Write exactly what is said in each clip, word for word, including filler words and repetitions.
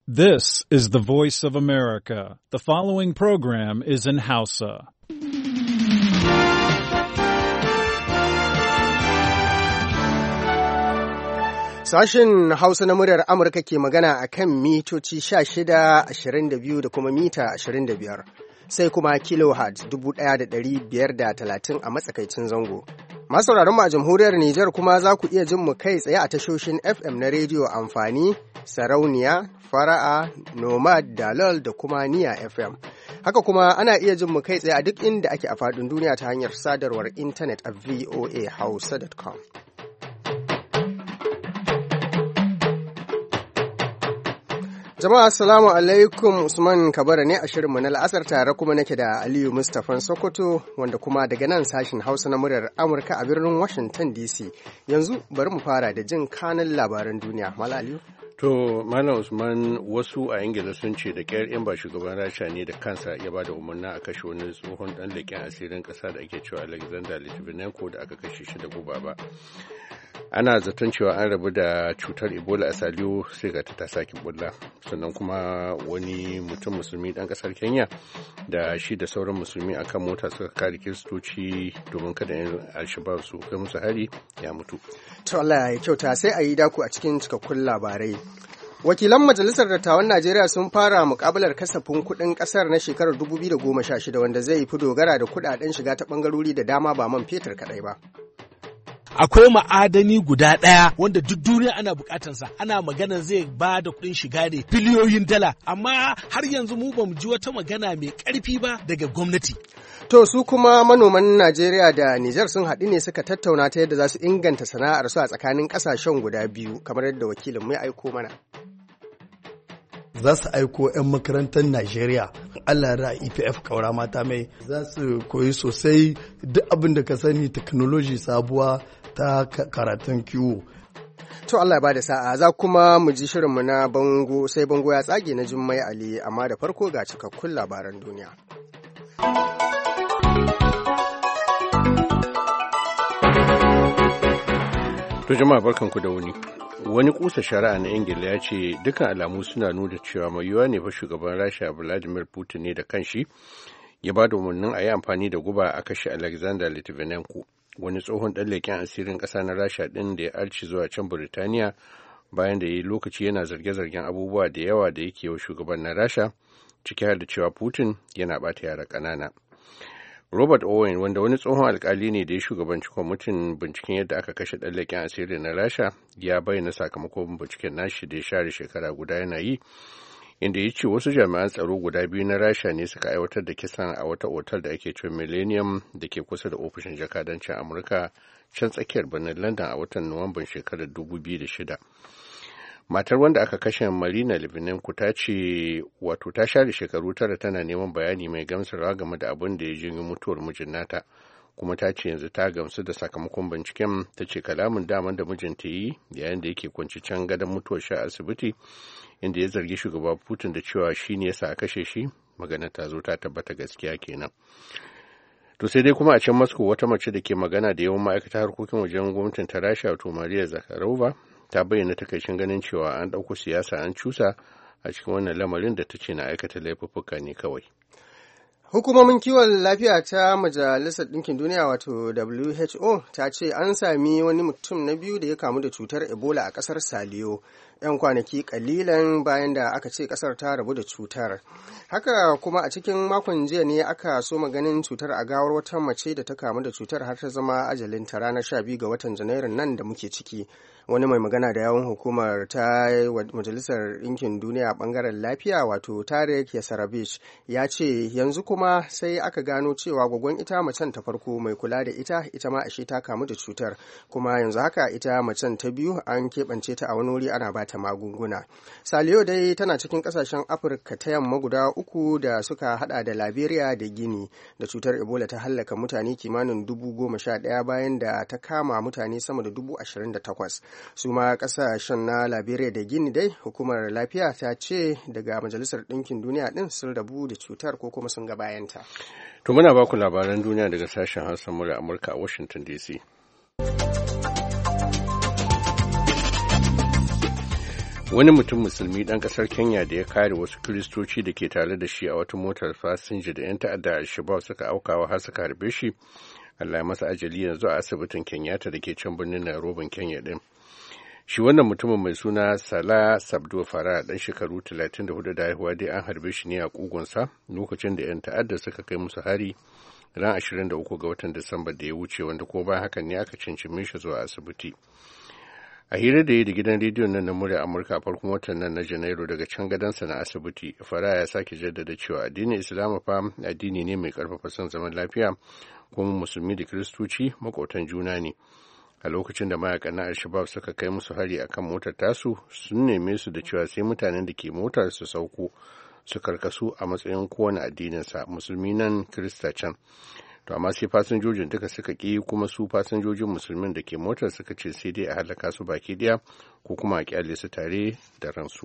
This is the voice of America. The following program is in Hausa. Sashen Hausa na muryar Amurka ke magana a kan mitoci sha shida, ashirin da biyu da kuma mita ashirin da biyar, sai kuma kilohertz dubu ɗaya da ɗari biyar da talatin a matsakaicin zango. Masu mu a jamhuriyar Nijar kuma za ku iya jin mu kai tsaye a tashoshin F M na rediyo amfani, sarauniya, fara'a, nomad, dalol da kuma niya F M. Haka kuma ana iya jin mu kai tsaye a duk inda ake a faɗin duniya ta hanyar sadarwar intanet a v o a hausa dot com. Jama'a assalamu alaikum, Usman Kabara ne a shirinmu na la'asar, tare kuma nake da Aliyu Mustapha Sokoto, wanda kuma daga nan sashin Hausa na muryar Amurka a birnin Washington D C. Yanzu bari mu fara da jin kanin labaran duniya. Mala Aliyu? To, Malam Usman, wasu a Ingila sun ce da ƙyar in ba shugaban Rasha ne da kansa ya ba da umarna a kashe wani tsohon ɗan leƙen asirin ƙasa da ake cewa Alexander Litvinenko da aka kashe shi da guba ba. Ana zaton cewa an rabu da cutar Ebola a Saliyo sai ga ta sake bulla. Sannan kuma wani mutum musulmi ɗan ƙasar Kenya da shi da sauran musulmi a kan mota suka kare kiristoci domin kada yin alshabab su kai musu hari ya mutu. To Allah ya kyauta, sai a yi daku a cikin cikakkun labarai. Wakilan Majalisar Dattawan Najeriya sun fara mukabalar kasafin kuɗin ƙasar na shekarar dubu biyu da goma sha shida wanda zai fi dogara da kuɗaɗen shiga ta ɓangarori da dama ba man fetur kaɗai ba. Akwai ma'adani guda ɗaya wanda duk duniya ana bukatansa, ana magana zai ba da kuɗin shiga ne biliyoyin dala, amma har yanzu mu ba mu ji wata magana mai ƙarfi ba daga gwamnati. To su kuma manoman Najeriya da Nijar sun haɗu ne suka tattauna ta yadda za su inganta sana'ar su a tsakanin ƙasashen guda biyu, kamar yadda wakilin mu ya aiko mana. Za su aiko 'yan makarantar Najeriya, Allah ra E P F kaura mata mai, za su koyi sosai duk abin da ka sani technology sabuwa ta karatun kiwo. To Allah ya bada sa'a, za kuma mu ji shirinmu na bango sai bango ya tsage na Jummai Ali, amma da farko ga cikakkun labaran duniya. To jama'a barkanku da wuni. Wani kusa shari'a na Ingila ya ce dukkan alamu suna nuna cewa mai yiwuwa ne fa shugaban Rasha Vladimir Putin ne da kanshi ya ba da umarnin a yi amfani da guba a kashe Alexander Litvinenko, wani tsohon ɗan leƙen asirin ƙasa na Rasha ɗin da ya arci zuwa can Burtaniya bayan da ya yi lokaci yana zarge-zargen abubuwa da yawa da yake wa shugaban na Rasha, ciki har da cewa Putin yana ɓata yara ƙanana. Robert Owen, wanda wani tsohon alkali ne da ya shugabanci kwamitin binciken yadda aka kashe ɗan leƙen asiri na Rasha, ya bayyana sakamakon binciken nashi da ya share shekara guda yana yi, inda ya ce wasu jami'an tsaro guda biyu na Rasha ne suka aiwatar da kisan a wata otal da ake cewa Millennium da ke kusa da ofishin jakadancin Amurka can tsakiyar birnin London a watan Nuwamban shekarar dubu biyu da shida. Matar wanda aka kashe Marina Litvinenko ta ce wato ta share shekaru tara tana neman bayani mai gamsarwa game da abin da ya janyo mutuwar mijin nata, kuma ta ce yanzu ta gamsu da sakamakon binciken. Ta ce kalamin daman da mijinta yi yayin da yake kwanci can gadon mutuwar shi a asibiti inda ya zargi shugaba Putin da cewa shi ne yasa a kashe shi, magana ta zo ta tabbata gaskiya kenan. To sai dai kuma a can Moscow wata mace da ke magana da yawan ma'aikatar harkokin wajen gwamnatin ta Rasha wato Maria Zakharova ta bayyana takaicin ganin cewa an ɗauko siyasa an cusa a cikin wannan lamarin da ta ce na aikata laifuffuka ne kawai. Hukumomin kiwon lafiya ta Majalisar Ɗinkin Duniya wato W H O ta ce an sami wani mutum na biyu da ya kamu da cutar Ebola a ƙasar Saliyo, 'yan kwanaki ƙalilan bayan da aka ce ƙasar ta rabu da cutar. Haka kuma a cikin makon jiya ne aka so maganin cutar a gawar wata mace da ta kamu da cutar har ta zama ajalinta ranar sha biyu ga watan Janairun nan da muke ciki. Wani mai magana da yawun hukumar ta Majalisar Ɗinkin Duniya a ɓangaren lafiya wato Tarek Yasarabish ya ce yanzu kuma sai aka gano cewa gwaggon ita macen ta farko mai kula da ita ita ma ashe ta kamu da cutar, kuma yanzu haka ita macen ta biyu an keɓance ta a wani wuri ana bata magunguna. Saliyo dai tana cikin ƙasashen Afirka ta yamma guda uku da suka hada da Liberia da Guinea da cutar Ebola ta hallaka mutane kimanin dubu goma sha ɗaya bayan da ta kama mutane sama da dubu ashirin da takwas. Su ma ƙasashen na Liberia da Guinea dai hukumar lafiya ta ce daga Majalisar Ɗinkin Duniya ɗin sun rabu da cutar ko kuma sun ga bayanta. To muna baku labaran duniya daga sashen Hausa murya Amurka a Washington D C. wani mutum musulmi ɗan ƙasar Kenya da ya kare wasu kiristoci da ke tare da shi a wata motar fasinja da 'yan ta'adda al-Shabab suka aukawa har suka harbe shi, Allah ya masa ajali yanzu a asibitin Kenyatta da ke can birnin Nairobi, Kenya ɗin. Shi wannan mutumin mai suna Salah Sabdo Farah ɗan shekaru talatin da hudu da haihuwa dai an harbe shi ne a ƙugunsa lokacin da 'yan ta'adda suka kai musu hari ran ashirin da uku ga watan Disamba da ya wuce, wanda ko bayan hakan ne aka cincime shi zuwa asibiti. A hira da yi da gidan rediyon nan na murya Amurka a farkon watan nan na Janairu daga can gadansa na asibiti, Farah ya sake jaddada cewa addinin Islam fa addini ne mai karfafa son zaman lafiya, kuma musulmi da kiristoci makwautan juna ne. A lokacin da mayakan na Al-Shabab suka kai musu hari akan motar tasu, sun neme su da cewa sai mutanen da ke motar su sauko su karkasu a matsayin kowane addininsa, musulmi nan kirista can. To amma sai fasinjojin duka suka ƙi, kuma su fasinjojin musulmin da ke motar suka ce sai dai a halaka su baki ɗaya ko kuma a kyale su tare da ransu.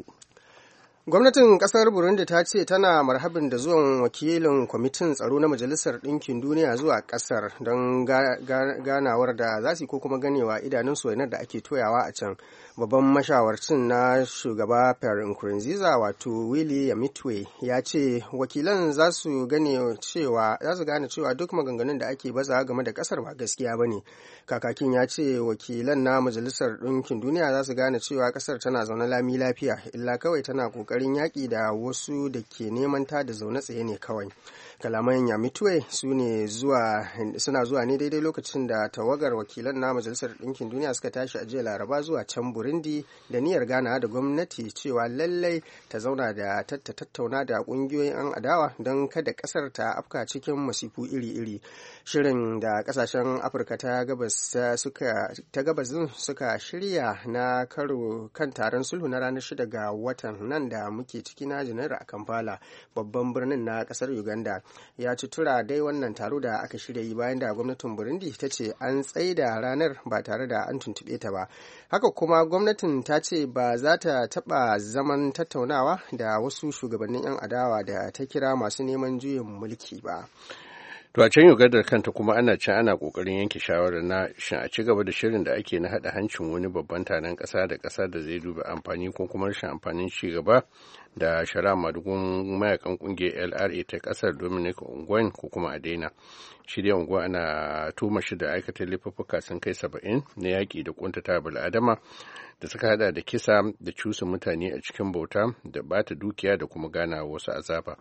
Gwamnatin kasar Burundi ta ce tana marhabin da zuwan wakilin kwamitin tsaro na Majalisar Ɗinkin Duniya zuwa kasar don ganawar da za su ko kuma ganewa idanun soyanar da ake toyawa a can. Babban mashawarcin na shugaba Pierre Nkurunziza wato Willy Yamitwe ya ce wakilan za su gane cewa za su gane cewa duk maganganun da ake baza game da kasar ba gaskiya bane. Kakakin ya ce wakilan na Majalisar Ɗinkin Duniya za su gane cewa kasar tana zaune lami lafiya, illa kawai tana kokarin yaƙi da wasu da ke neman ta da zaune tsaye ne kawai. Kalaman Yamitwe su ne zuwa suna zuwa ne daidai lokacin da tawagar wakilan na Majalisar Ɗinkin Duniya suka tashi a jiya Laraba zuwa can Burundi da niyyar ganawa da gwamnati cewa lallai ta zauna da tattauna da ƙungiyoyin 'yan adawa don kada ƙasar ta afka cikin masifu iri-iri. Shirin da ƙasashen Afirka ta gabas suka ta gabasin suka shirya na karo kan taron sulhu na ranar shida ga watan nan da muke ciki na Janairu a Kampala, babban birnin na ƙasar Uganda. Ya ci tura dai wannan taro da aka shirya yi bayan da gwamnatin Burundi ta ce an tsaida ranar ba tare da an tuntuɓe ta ba. Haka kuma gwamnatin ta ce ba za ta taɓa zaman tattaunawa da wasu shugabannin 'yan adawa da ta kira masu neman juyin mulki ba. To a can Uganda kanta kuma ana can ana kokarin yanke shawarar na shin a ci gaba da shirin da ake na haɗa hancin wani babban taron ƙasa da ƙasa da zai duba amfani ko kuma rashin amfanin ci gaba da shari'a madugun mayakan ƙungiyar L R A ta ƙasar Dominic Ongwen ko kuma a daina. Shi dai Ongwen ana tuma shi da aikata laifuffuka sun kai saba'in na yaƙi da ƙuntata bil'adama da suka hada da kisa da cusa mutane a cikin bauta da bata dukiya da kuma gana wasu azaba.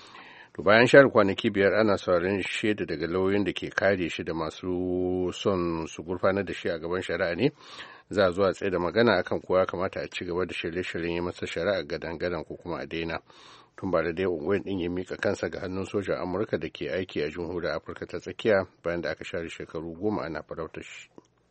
To bayan share kwanaki biyar ana sauraron shaida daga lauyoyin da ke kare shi da masu son su gurfanar da shi a gaban shari'a ne, za a zuwa tsaye da magana akan kowa kamata a ci gaba da shirye-shiryen yi masa shari'a gadan-gadan ko kuma a daina. Tun ba da dai unguwan din ya mika kansa ga hannun sojan Amurka da ke aiki a jamhuriyar Afirka ta tsakiya bayan da aka share shekaru goma ana farautar shi.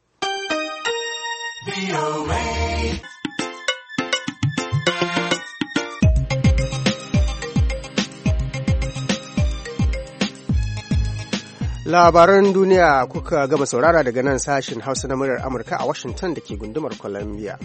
Labaran duniya kuka gama saurara daga nan sashen Hausa na muryar Amurka a Washington da ke gundumar Columbia.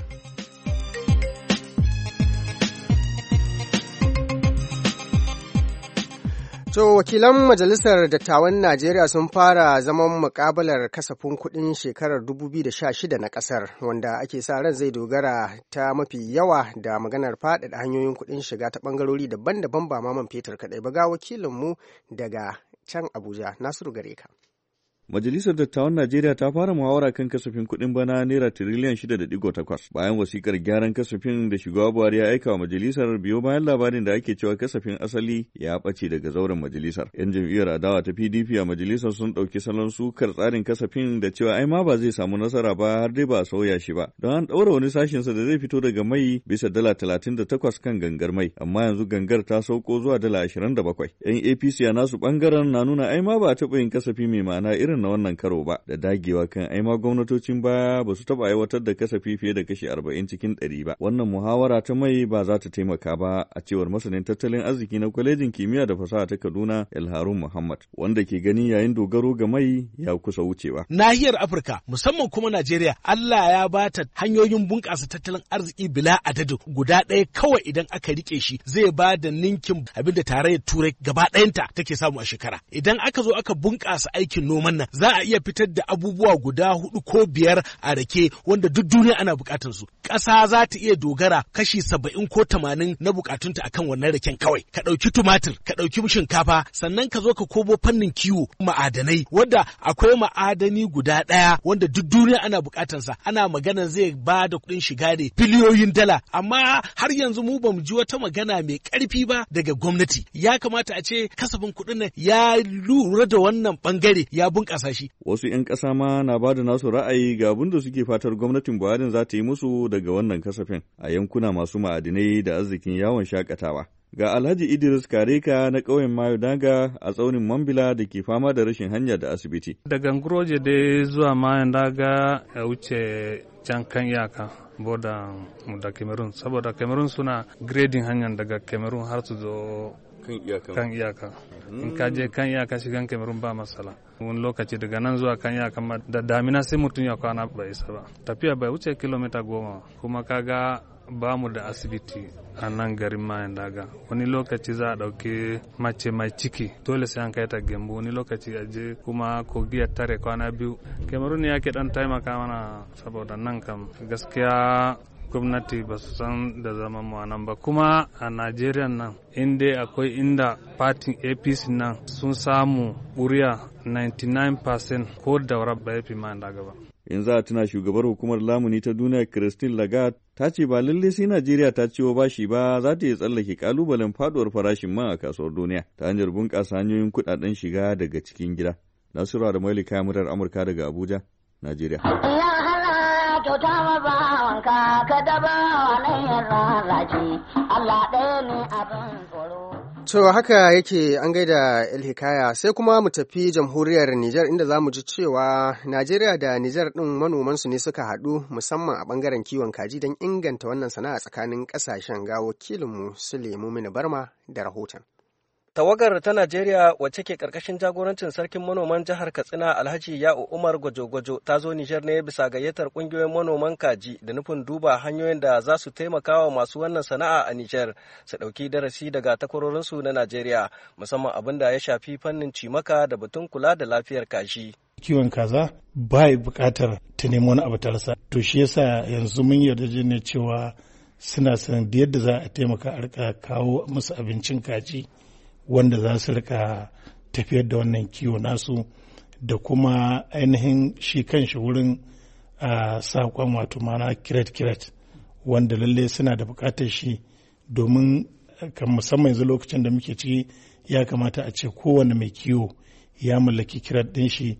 To wakilan Majalisar Dattawan Najeriya sun fara zaman muƙabalar kasafin kuɗin shekarar dubu biyu da sha shida na ƙasar, wanda ake sa ran zai dogara ta mafi yawa da maganar faɗaɗa hanyoyin kuɗin shiga ta ɓangarori daban-daban ba ma man fetur kaɗai ba. Ga wakilinmu daga can Abuja, Nasiru gare ka. Majalisar Dattawan Najeriya ta fara muhawara kan kasafin kuɗin bana naira tiriliyan shida da digo takwas bayan wasikar gyaran kasafin da shugaba Buhari ya aika wa majalisar biyo bayan labarin da ake cewa kasafin asali ya ɓace daga zauren majalisar. Yan jam'iyyar adawa ta P D P a majalisar sun ɗauki salon sukar tsarin kasafin da cewa ai ma ba zai samu nasara ba har dai ba a sauya shi ba, don an ɗaura wani sashinsa da zai fito daga mai bisa dala talatin da takwas kan gangar mai, amma yanzu gangar ta sauko zuwa dala ashirin da bakwai. Yan A P C a nasu ɓangaren na nuna ai ma ba a taɓa yin kasafi mai ma'ana irin na wannan karo ba, da dagewa kan aima gwamnatocin baya ba su taba aiwatar da kasafi fiye da kashi arba'in cikin ɗari ba. Wannan muhawara ta mai ba za ta taimaka ba a cewar masanin tattalin arziki na kwalejin kimiyya da fasaha ta Kaduna Elharun Muhammad, wanda ke gani yayin dogaro ga mai ya kusa wucewa. Nahiyar Afirka musamman kuma Najeriya Allah ya bata hanyoyin bunƙasa tattalin arziki bila adadin, guda ɗaya kawai idan aka rike shi zai ba da ninkin abin da tarayyar Turai gaba ɗayanta take samu a shekara. Idan aka zo aka bunƙasa aikin noman nan za a iya fitar da abubuwa guda hudu ko biyar a rake wanda duk duniya ana bukatar su. Ƙasa za ta iya dogara kashi saba'in ko tamanin na bukatunta akan wannan raken kawai. Ka ɗauki tumatir, ka ɗauki shinkafa, sannan ka zo ka kobo fannin kiwo, ma'adanai, wanda akwai ma'adani guda ɗaya wanda duk duniya ana bukatar sa. Ana magana zai ba da kuɗin shiga ne biliyoyin dala, amma har yanzu mu bamu ji wata magana mai ƙarfi ba daga gwamnati. Ya kamata a ce kasafin kuɗin nan ya lura da wannan bangare ya bunƙasa shi. Wasu 'yan ƙasa ma na ba da nasu ra'ayi ga abin da suke fatar gwamnatin Buhari za ta yi musu daga wannan kasafin a yankuna masu ma'adinai da arzikin yawon shakatawa. Ga Alhaji Idris Kareka na ƙauyen Mayo Daga a tsaunin Mambila da ke fama da rashin hanya da asibiti. Daga Ngroje dai zuwa Mayo Daga ya wuce can kan iyaka boda da Cameroon, saboda Cameroon suna grading hanyar daga Cameroon har su zo kan iyaka. In ka je kan iyaka shigan Cameroon ba masala. Wani lokaci daga nan zuwa kan iyaka da damina sai mutum ya kwana bai isa ba. Tafiya bai wuce kilomita goma, kuma kaga ba mu da asibiti a nan garin Mayan Daga. Wani lokaci za a ɗauki mace mai ciki dole sai an kai ta Gembu, wani lokaci a je kuma kogi ya tare kwana biyu. Cameroon ya ke ɗan taimaka mana saboda nan kam gaskiya gwamnati ba su san da zaman mu nan ba. Kuma a Najeriya nan inda akwai inda fatin A P C nan sun samu ƙuri'a ninety-nine percent ko daura ba ya fi Mayan Daga ba. In za a tuna shugabar hukumar lamuni ta duniya Christine Lagarde ta ce ba lalle sai Najeriya ta ciwo bashi ba za ta iya tsallake kalubalen faduwar farashin man a kasuwar duniya ta hanyar bunƙasa hanyoyin kuɗaɗen shiga daga cikin gida. Nasiru da Maili kayan murar Amurka daga Abuja, Najeriya. To haka yake an gaida El Hikaya, sai kuma mu tafi jamhuriyar Nijar inda za mu ji cewa Najeriya da Nijar ɗin manomansu ne suka haɗu musamman a ɓangaren kiwon kaji don inganta wannan sana'a tsakanin ƙasashen, ga wakilinmu Sulemu Mini Barma da rahoton. Tawagar ta Najeriya wacce ke karkashin jagorancin sarkin manoman jihar Katsina Alhaji Ya'u Umar Gwajo-Gwajo ta zo Nijar ne bisa gayyatar kungiyoyin manoman kaji da nufin duba hanyoyin da za su taimaka wa masu wannan sana'a a Nijar su ɗauki darasi daga takwarorinsu na Najeriya, musamman abin da ya shafi fannin cimaka da batun kula da lafiyar kaji. Kiwon kaza ba ya buƙatar ta nemi wani abu ta rasa. To shi yasa yanzu mun yarda ne cewa suna sanin da yadda za a taimaka a rika kawo musu abincin kaji wanda za su rika tafiyar da wannan kiwo nasu, da kuma ainihin shi kan shi wurin saƙon wato mana kiret-kiret wanda lalle suna da buƙatar shi, domin kan musamman yanzu lokacin da muke ciki ya kamata a ce kowane mai kiwo ya mallaki kiret ɗin shi,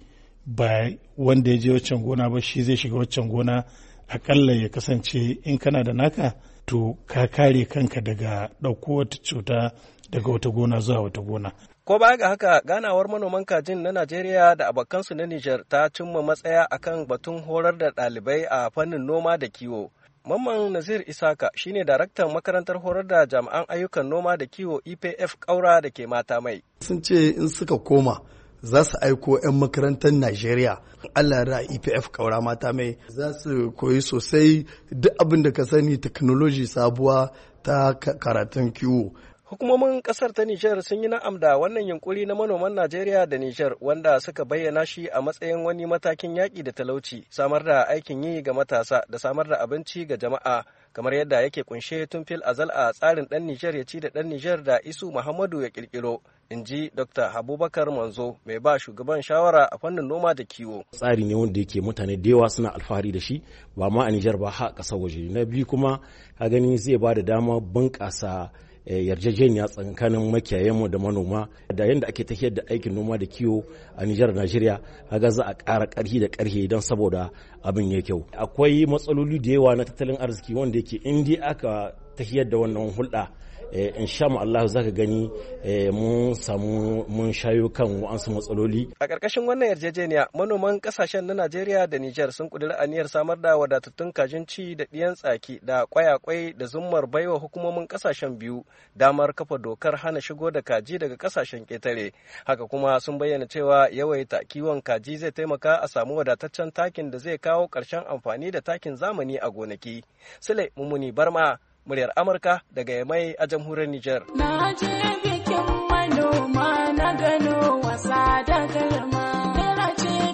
ba wanda ya je waccan gona ba shi zai shiga waccan gona. Akalla ya kasance in kana da naka to ka kare kanka daga ɗauko wata cuta daga wata gona zuwa wata gona. Ko baya ga haka, ganawar manoman kajin na Najeriya da abokansu na Nijar ta cimma matsaya akan batun horar da ɗalibai a fannin noma da kiwo. Mamman Nazir Isaka shine daraktan makarantar horar da jami'an ayyukan noma da kiwo E P F Kaura da ke Mata Mai. Sun ce in suka koma za su aiko 'yan makarantar Najeriya, Allah da E P F Kaura Mata Mai, za su koyi sosai duk abin da ka sani technology sabuwa ta karatun kiwo. Hukumomin kasar ta Nijar sun yi na'am da wannan yunkuri na manoman Najeriya da Nijar, wanda suka bayyana shi a matsayin wani matakin yaƙi da talauci, samar da aikin yi ga matasa da samar da abinci ga jama'a, kamar yadda yake kunshe tun fil azal a tsarin ɗan Nijar ya ci da ɗan Nijar da Isu Muhammadu ya ƙirƙiro, in ji Dokta Abubakar Manzo, mai ba shugaban shawara a fannin noma da kiwo. Tsari ne wanda yake mutane da yawa suna alfahari da shi, ba ma a Nijar ba har ƙasar waje. Na biyu kuma ka gani zai ba da dama bunƙasa yarjejeniya tsakanin makiyayenmu da manoma, da yadda ake tafiyar da aikin noma da kiwo a Nijar da Najeriya, kaga za a ƙara ƙarfi da ƙarfe don saboda abin ya kyau. Akwai matsaloli da yawa na tattalin arziki wanda yake in dai aka tafiyar da wannan hulɗa, in sha Allah za ka gani mun samu mun shayo kan wa'ansu matsaloli. A ƙarƙashin wannan yarjejeniya, manoman ƙasashen na Najeriya da Nijar sun ƙudiri aniyar samar da wadatattun kajin ci da ɗiyan tsaki da ƙwayaƙwai da zummar baiwa hukumomin ƙasashen biyu damar kafa dokar hana shigo da kaji daga ƙasashen ƙetare. Haka kuma sun bayyana cewa yawaita kiwon kaji zai taimaka a samu wadataccen takin da zai kawo ƙarshen amfani da takin zamani a gonaki. Sule Mummuni Barma, muryar Amurka daga Yamai a jamhuriyar Nijar. Na je bikin manoma na gano wasa da galma,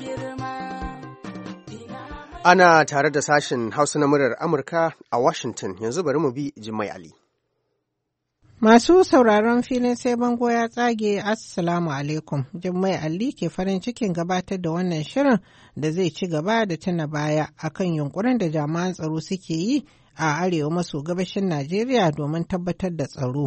Ana tare da sashen Hausa na muryar Amurka a Washington. Yanzu bari mu bi Jummai Ali. Masu sauraron filin sai bango ya tsage, Assalamu alaikum. Jummai Ali ke farin cikin gabatar da wannan shirin da zai ci gaba da tuna baya akan yunkurin da jami'an tsaro suke yi a arewa maso gabashin Najeriya domin tabbatar da tsaro.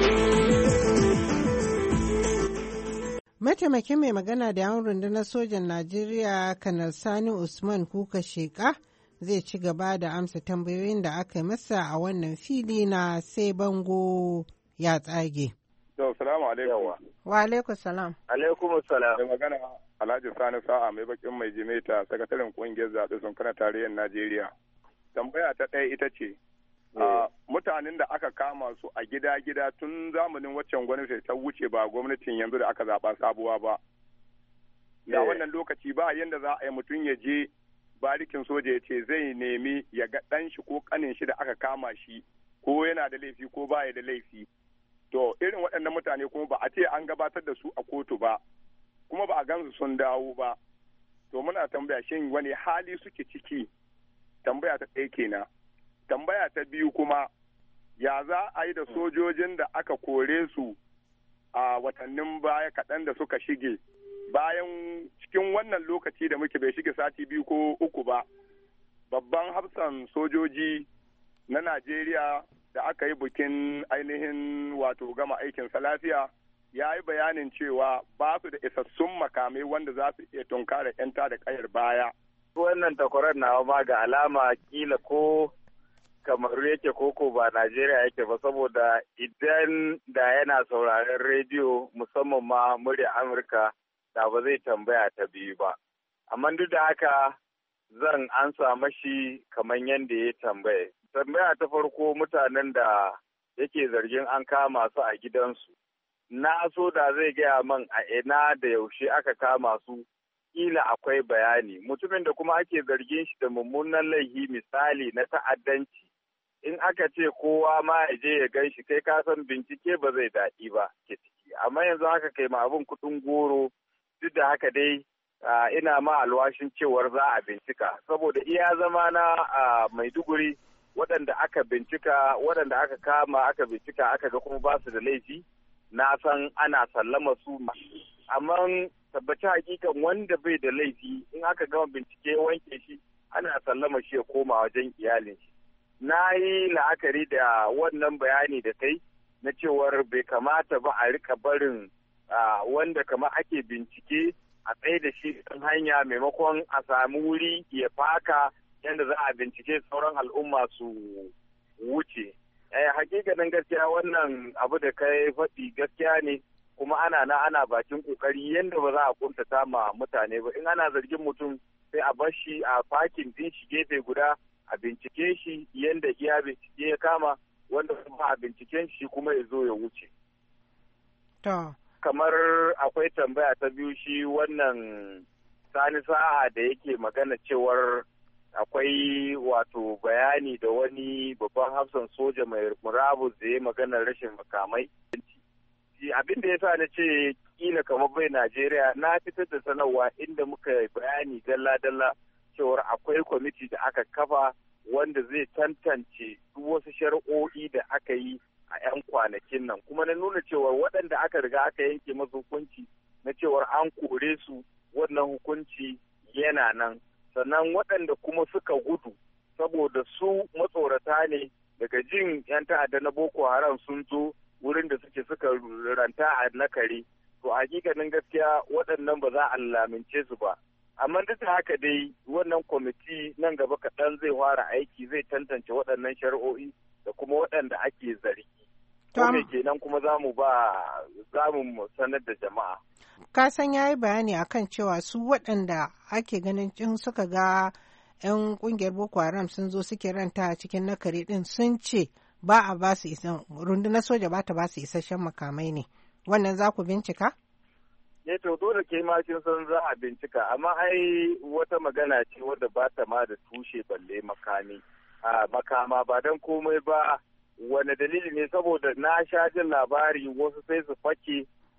Mataimakin mai magana da yawon rundunar sojan Najeriya Kanar Sani Usman Kuka Sheka zai ci gaba da amsa tambayoyin da aka masa a wannan fili na sai bango ya tsage. To, salamu alaikum. Wa alaikum salam. Alaikum salam. Da magana Alhaji Sani Sa'a mai bakin mai jimeta, sakataren kungiyar zaɓe sun kana tarayyar Najeriya. Tambaya ta ɗaya ita ce, Uh, mutanen da aka kama su a gida-gida tun zamanin waccan gwamnati ta wuce ba gwamnatin yanzu da aka zaɓa sabuwa ba. Da wannan lokaci ba yadda za a yi mutum ya je barikin soja ya ce zai nemi ya ga ɗan shi ko ƙanin shi da aka kama shi ko yana da laifi ko ba ya da laifi. To irin waɗannan mutane kuma ba a ce an gabatar da su a kotu ba, kuma ba a gansu sun dawo ba. To muna tambaya shin wani hali suke ciki? Tambaya ta ɗaya kenan. Tambaya ta biyu kuma, ya za a yi da sojojin da aka kore su a watannin baya kaɗan da suka shige, bayan cikin wannan lokaci da muke bai shige sati biyu ko uku ba, babban hafsan sojoji na Najeriya da aka yi bikin ainihin wato gama aikinsa lafiya, ya yi bayanin cewa ba su da isassun makamai wanda za su iya tunkara 'yan da kayar baya. Wannan takwarar nawa ma ga alama kila ko Kamaru yake koko ba Najeriya yake ba, saboda idan da yana sauraren rediyo musamman ma murya Amurka da ba zai tambaya ta biyu ba. Amma duk da haka zan ansa mashi kamar yadda ya tambaye. Tambaya ta farko, mutanen da yake zargin an kama su a gidansu. Na so da zai gaya man a ina da yaushe aka kama su, kila akwai bayani. Mutumin da kuma ake zargin shi da mummunan laifi, misali na ta'addanci, in aka ce kowa ma ya je ya gan shi, kai ka san bincike ba zai daɗi ba ke ciki. Amma yanzu haka kai ma abin kuɗin goro, duk da haka dai ina ma alwashin cewar za a bincika. Saboda iya zama na Maiduguri, waɗanda aka bincika, waɗanda aka kama aka bincika aka ga kuma ba su da laifi, na san ana sallama su. Amma tabbaci hakikan wanda bai da laifi, in aka gama bincike wanke shi, ana sallama shi ya koma wajen iyalin shi. Na yi la'akari da wannan bayani da kai na cewar bai kamata ba a rika barin wanda kama ake bincike a tsaye da shi kan hanya maimakon a sami wuri ya faka yadda za a bincike sauran al'umma su wuce. Hakikanin gaskiya wannan abu da kai faɗi gaskiya ne, kuma ana na ana bakin kokari yadda ba za a kuntata ma mutane ba. In ana zargin mutum sai a bar shi a fakin din shi gefe guda, a bincike shi yadda iya bincike ya kama, wanda kuma a binciken shi kuma ya zo ya wuce. Kamar akwai tambaya ta biyu, shi wannan Sani Sa'a da yake magana cewar akwai wato bayani da wani babban hafsan soja mai murabus da ya magana rashin makamai. Abin da ya sa na ce kila kamar bai Najeriya, na fitar da sanarwa inda muka bayani dalla-dalla cewar akwai kwamiti da aka kafa wanda zai tantance duk wasu shari'o'i da aka yi a 'yan kwanakin nan, kuma na nuna cewar waɗanda aka riga aka yanke masu hukunci na cewar an kore su, wannan hukunci yana nan. Sannan waɗanda kuma suka gudu saboda su matsorata ne, daga jin 'yan ta'adda na Boko Haram sun zo wurin da suke suka ranta a nakare, to hakikanin gaskiya waɗannan ba za a lamince su ba. Amma duk da haka dai wannan kwamiti nan gaba kaɗan zai fara aiki, zai tantance waɗannan shari'o'i da kuma waɗanda ake zargi. Ko me kenan kuma za mu ba za mu sanar da jama'a. Ka san yayi bayani akan cewa su waɗanda ake ganin in suka ga 'yan ƙungiyar Boko Haram sun zo suke ranta a cikin nakare ɗin, sun ce ba a ba su isan, rundunar soja ba ta ba su isasshen makamai ne. Wannan za ku bincika? Ne to dole ke ma kin san za a bincika, amma ai wata magana ce wadda ba ta ma da tushe balle makami a makama, ba don komai ba. Wani dalili ne? Saboda na sha jin labari wasu sai su fake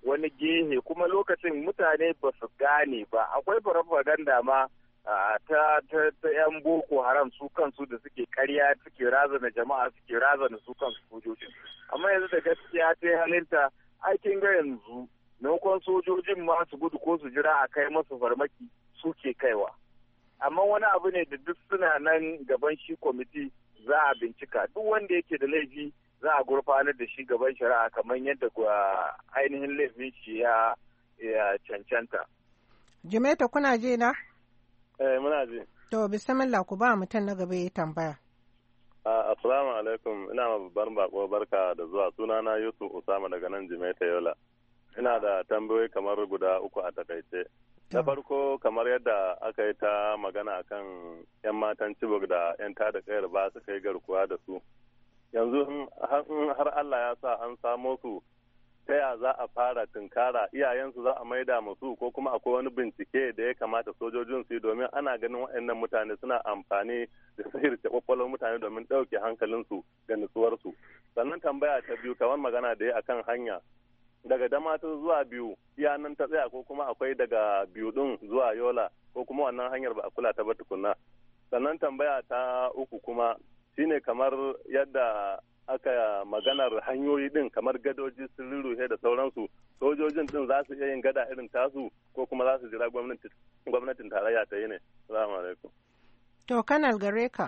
wani gehe kuma lokacin mutane ba su gane ba. Akwai farfaganda ma ta ta yan boko haram su kansu da suke karya suke razana jama'a suke razana su kansu sojojin. Amma yanzu da gaskiya ta halinta aikin ga yanzu maimakon sojojin ma su gudu ko su jira a kai masu farmaki suke kaiwa. Amma wani abu ne da duk suna nan gaban shi kwamiti za a bincika duk wanda yake da laifi za a gurfanar da shi gaban shari'a kamar yadda ainihin laifin shi ya cancanta. Jimeta kuna je na? Eh muna je. To bismillah ku ba mutum na gaba ya tambaya. Assalamu alaikum, ina ma babbar bako barka da zuwa, sunana Yusuf Usama daga nan Jimeta Yola. Ina da tambayoyi kamar guda uku a takaice. Na farko kamar yadda aka yi ta magana akan 'yan matan Chibok da 'yan tada kayar ba suka yi garkuwa da su. Yanzu har Allah ya sa an samo su, ta ya za a fara tunkara, iyayensu za a maida musu ko kuma akwai wani bincike da ya kamata sojojin su yi, domin ana ganin waɗannan mutane suna amfani da sihirce kwakwalwar mutane domin ɗauke hankalinsu da nutsuwarsu. Sannan tambaya ta biyu kamar magana da ya akan hanya daga Damaturu zuwa Biyu, iya nan ta tsaya ko kuma akwai daga Biyu din zuwa Yola ko kuma wannan hanyar ba a kula ta ba tukunna. Sannan tambaya ta uku kuma shine kamar yadda aka maganar hanyoyi din kamar gadoji sun rurrufe da sauransu, sojojin din za su iya yin gada irin tasu ko kuma za su jira gwamnatin tarayya ta yi ne. Salamu alaikum. To kanal gare ka.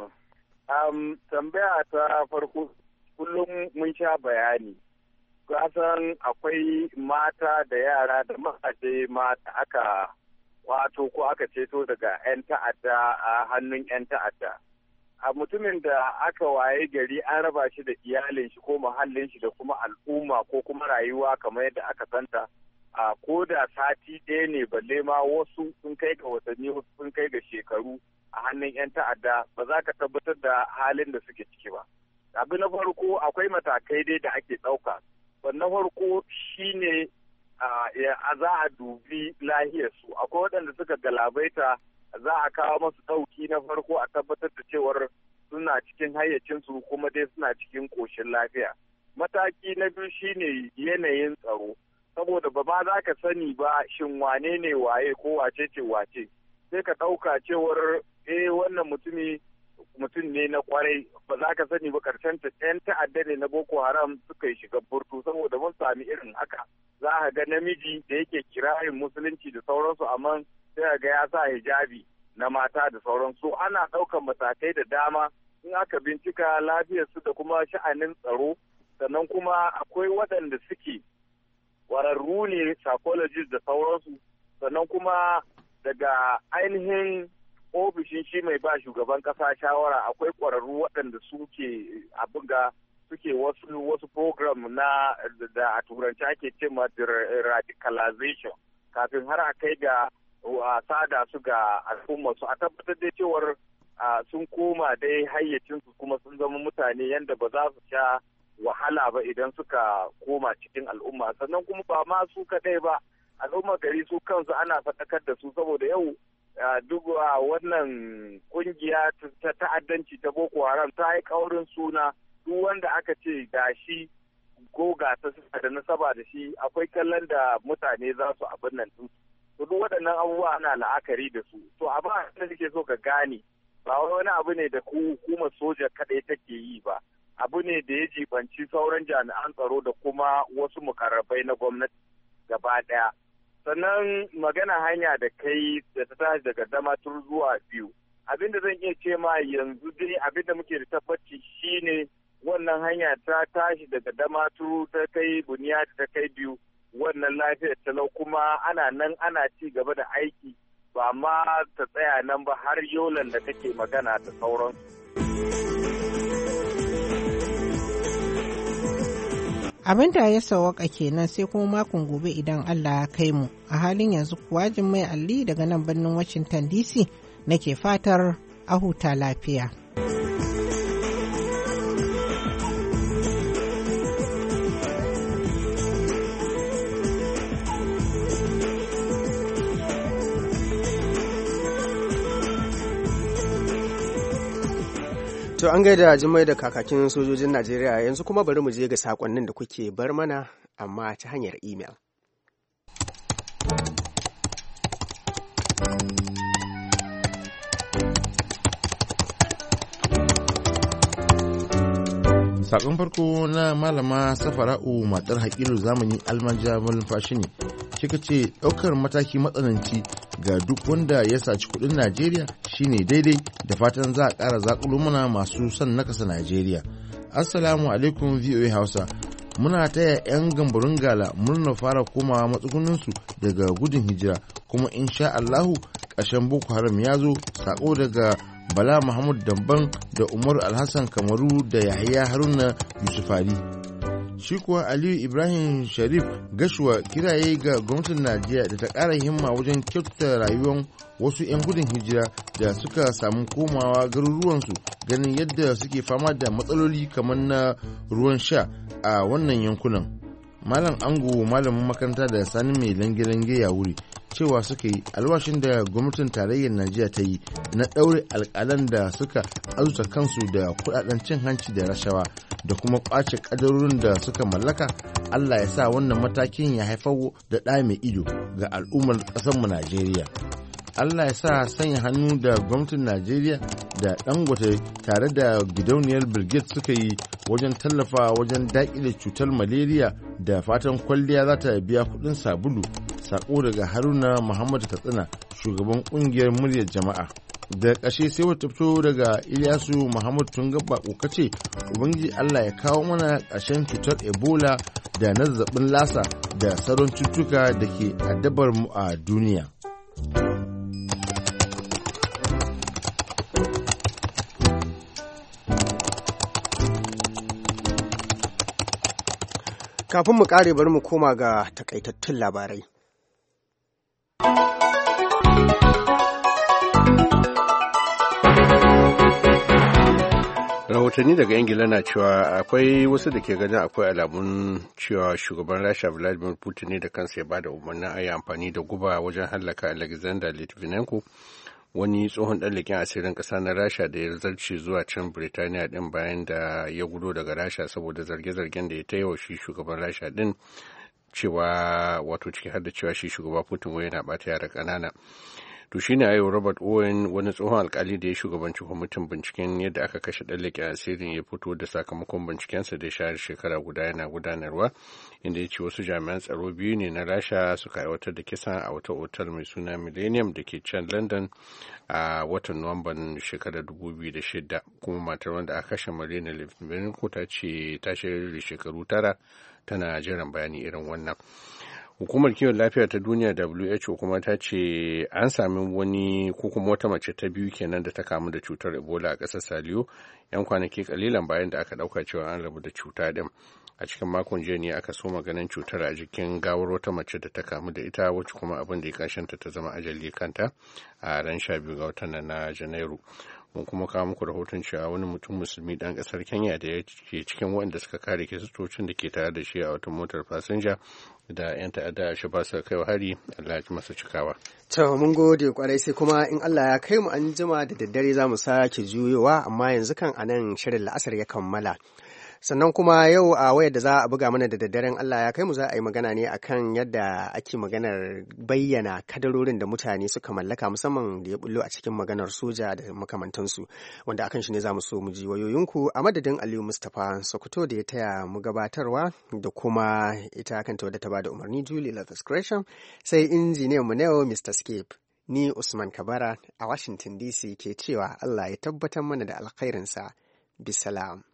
Um, tambaya ta farko kullum mun sha bayani. Kasan akwai mata da yara da mazaje mata aka wato ko aka ceto daga 'yan ta'adda a hannun 'yan ta'adda. A mutumin da aka waye gari an raba shi da iyalin shi ko muhallin shi da kuma al'umma ko kuma rayuwa kamar yadda aka santa, a ko da sati ɗaya ne balle ma wasu sun kai ga watanni wasu sun kai ga shekaru a hannun 'yan ta'adda, ba za ka tabbatar da halin da suke ciki ba. Abu na farko akwai matakai dai da ake ɗauka. Wannan farko shine a za a dubi lahiyarsu. Akwai waɗanda suka galabaita za a kawo masu ɗauki na farko a tabbatar da cewar suna cikin hayyacinsu kuma dai suna cikin ƙoshin lafiya. Mataki na biyu shine yanayin tsaro, saboda ba ma za ka sani ba shin wane ne waye ko wace ce wace, sai ka ɗauka cewar eh wannan mutumi mutum ne na kwarai, ba za ka sani ba karshen ta ɗan ta'adda ne na Boko Haram suka yi shiga burtu, saboda mun sami irin haka. Za a ga namiji da yake kirarin musulunci da sauransu amma sai ga ya sa hijabi na mata da sauransu. Ana ɗaukan matakai da dama in aka bincika lafiyarsu da kuma sha'anin tsaro. Sannan kuma akwai waɗanda suke ƙwararru ne psychologist da sauransu. Sannan kuma daga ainihin ofishin shi mai ba shugaban ƙasa shawara akwai ƙwararru waɗanda suke abin ga suke wasu wasu program na da a turanci ake ce ma radicalization kafin har a kai ga sada su ga al'umma su a tabbatar da cewar sun koma dai hayyacinsu kuma sun zama mutane yadda ba za su sha wahala ba idan suka koma cikin al'umma. Sannan kuma ba ma su kaɗai ba, al'umma gari su kansu ana faɗakar da su, saboda yau duk wannan kungiya ta ta'addanci ta Boko Haram ta yi kaurin suna. Duk wanda aka ce gashi ko gasa da nasaba da shi akwai kallon da mutane za su abin nan su. To duk waɗannan abubuwa ana la'akari da su. To amma da nake so ka gane ba wani abu ne da hukumar soja kaɗai take yi ba. Abu ne da ya jibanci sauran jami'an tsaro da kuma wasu mukarrabai na gwamnati gaba ɗaya. Sannan magana hanya da kai da ta tashi daga Damaturu zuwa Biyu. Abin da zan iya ce ma yanzu dai abin da muke da tabbaci shine wannan hanya ta tashi daga Damaturu ta kai Buniya ta kai Biyu. Wannan lafiyar talau kuma ana nan ana ci gaba da aiki ba ma ta tsaya nan ba har Yolan da kake magana da sauransu. Abin da ya sawaka kenan sai kuma makon gobe idan Allah ya kai mu. A halin yanzu kuwa Jummai Ali daga nan birnin Washington D C nake fatar a huta lafiya. To an gaida Jummai da kakakin sojojin Najeriya, yanzu kuma bari mu je ga sakonnin da kuke bar mana amma ta hanyar email. Sakon farko na malama Safara'u matar haƙilu zamani almanja malumfashi ne. Kika ce ɗaukar mataki matsananci ga duk wanda ya saci kuɗin Najeriya shine daidai, da fatan za a ƙara zaƙulo mana masu son nakasa Najeriya. Assalamu alaikum V O A Hausa. Muna taya 'yan gambarun gala murna fara komawa matsugunninsu daga gudun hijira, kuma insha Allahu ƙarshen Boko Haram ya zo. Sako daga Bala Muhammad Damban da Umar Alhassan Kamaru da Yahaya Haruna Yusufari. Shi kuwa Aliyu Ibrahim Sharif Gashuwa kiraye ga gwamnatin Najeriya da ta ƙara himma wajen kyautata rayuwar wasu 'yan gudun hijira da suka samu komawa garuruwansu, ganin yadda suke fama da matsaloli kamar na ruwan sha a wannan yankunan. Malam Ango malamin makaranta da Sani mai lange-lange ya wuri cewa suka yi alwashin da gwamnatin tarayyar Najeriya ta yi na ɗaure alƙalan da suka azuta kansu da kuɗaɗen cin hanci da rashawa da kuma ƙwace ƙadarorin da suka mallaka. Allah ya sa wannan matakin ya haifar da ɗa mai ido ga al'ummar ƙasarmu Najeriya. Allah ya sa sanya hannu da gwamnatin Najeriya da Dangote tare da gidauniyar Bill Gates suka yi wajen tallafa wajen daƙile cutar malaria, da fatan kwalliya za ta biya kuɗin sabulu. Sako daga Haruna Muhammad Katsina, shugaban ƙungiyar muryar jama'a. Da ƙashe sai wata fito daga Ilyasu Muhammad Tungaba kace Ubangiji Allah ya kawo mana ƙarshen cutar Ebola da na zazzabin lasa da sauran cututtuka da ke addabar mu a duniya. Kafin mu kare bari mu koma ga takaitattun labarai. Rahotanni daga Ingila na cewa akwai wasu da ke ganin akwai alamun cewa shugaban Rasha Vladimir Putin ne da kansa ya bada umarnin a yi amfani da guba wajen hallaka Alexander Litvinenko, wani tsohon ɗan leƙen asirin ƙasa na Rasha da ya zarce zuwa can Birtaniya ɗin bayan da ya gudo daga Rasha saboda zarge-zargen da ya ta yawa shi shugaban Rasha ɗin cewa wato ciki har da cewa shi shugaba Putin wai yana ɓata yara ƙanana. To shi ne ayo Robert Owen, wani tsohon alkali da ya shugabanci kwamitin binciken yadda aka kashe ɗan leƙen asirin, ya fito da sakamakon bincikensa da ya share shekara guda yana gudanarwa, inda ya ce wasu jami'an tsaro biyu ne na Rasha suka aiwatar da kisan a wata otal mai suna Millennium da ke can London a watan Nuwamban shekarar dubu biyu da shida, kuma matar wanda aka kashe Marina Litvinenko ta ce ta shirya shekaru tara tana jiran bayani irin wannan. Hukumar kiwon lafiya ta duniya W H O kuma ta ce an sami wani ko kuma wata mace ta biyu kenan da ta kamu da cutar Ebola a ƙasar Saliyo yan kwanaki kalilan bayan da aka ɗauka cewa an rabu da cuta ɗin. A cikin makon jiya ne aka soma ganin cutar a jikin gawar wata mace da ta kamu da ita, wacce kuma abin da ya kashanta ta zama ajali kanta a ran sha biyu ga watan na Janairu. Mun kuma kawo muku rahoton cewa wani mutum musulmi ɗan ƙasar Kenya da ya ke cikin waɗanda suka kare kiristocin da ke tare da shi a wata motar fasinja da 'yan ta'adda shi ba su kai hari, Allah ya ji masa cikawa. To mun gode kwarai, sai kuma in Allah ya kai mu an jima da daddare za mu sake juyowa, amma yanzu kan anan shirin la'asar ya kammala. Sannan kuma yau a wayar da za a buga mana da daddaren Allah ya kai mu za a yi magana ne akan yadda ake maganar bayyana kadarorin da mutane suka mallaka, musamman da ya bullo a cikin maganar soja da makamantansu, wanda akan shi ne za mu so mu ji wayoyinku. A madadin Aliyu Mustapha Sokoto da ya taya mu gabatarwa, da kuma ita kanta wadda ta bada umarni Julie Lathis Gresham, sai injiniyan mu Neo Mister Skip. Ni Usman Kabara a Washington D C ke cewa Allah ya tabbatar mana da alkhairinsa. Bisalam.